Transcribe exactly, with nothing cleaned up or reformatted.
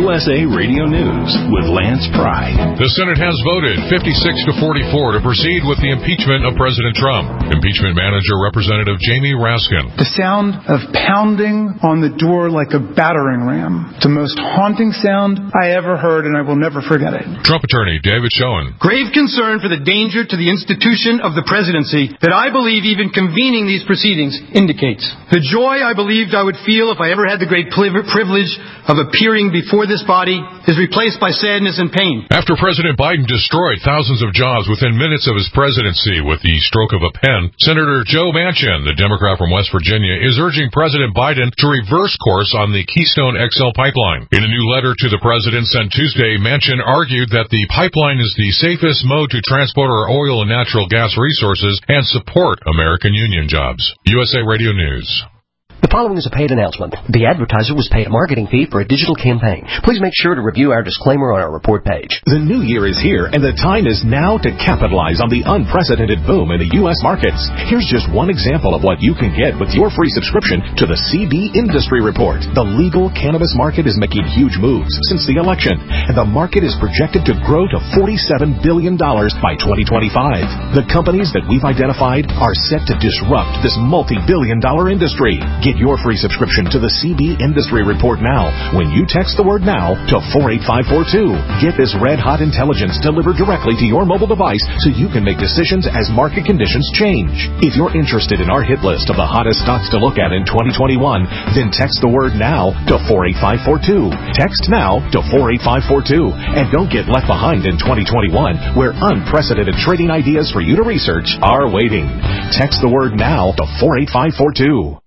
U S A Radio News with Lance Pry. The Senate has voted fifty-six to forty-four to proceed with the impeachment of President Trump. Impeachment Manager Representative Jamie Raskin. The sound of pounding on the door like a battering ram. The most haunting sound I ever heard, and I will never forget it. Trump attorney David Schoen. Grave concern for the danger to the institution of the presidency that I believe even convening these proceedings indicates. The joy I believed I would feel if I ever had the great privilege of appearing before this body is replaced by sadness and pain. After President Biden destroyed thousands of jobs within minutes of his presidency with the stroke of a pen, Senator Joe Manchin, the Democrat from West Virginia, is urging President Biden to reverse course on the Keystone X L pipeline. In a new letter to the president sent Tuesday, Manchin argued that the pipeline is the safest mode to transport our oil and natural gas resources and support American union jobs. U S A Radio News. The following is a paid announcement. The advertiser was paid a marketing fee for a digital campaign. Please make sure to review our disclaimer on our report page. The new year is here, and the time is now to capitalize on the unprecedented boom in the U S markets. Here's just one example of what you can get with your free subscription to the C B Industry Report. The legal cannabis market is making huge moves since the election, and the market is projected to grow to forty-seven billion dollars by twenty twenty-five. The companies that we've identified are set to disrupt this multi-billion dollar industry. Get your free subscription to the C B Industry Report now when you text the word NOW to four eight five four two. Get this red-hot intelligence delivered directly to your mobile device so you can make decisions as market conditions change. If you're interested in our hit list of the hottest stocks to look at in twenty twenty-one, then text the word NOW to four eight five four two. Text NOW to four eight five four two. And don't get left behind in twenty twenty-one, where unprecedented trading ideas for you to research are waiting. Text the word NOW to four eight five four two.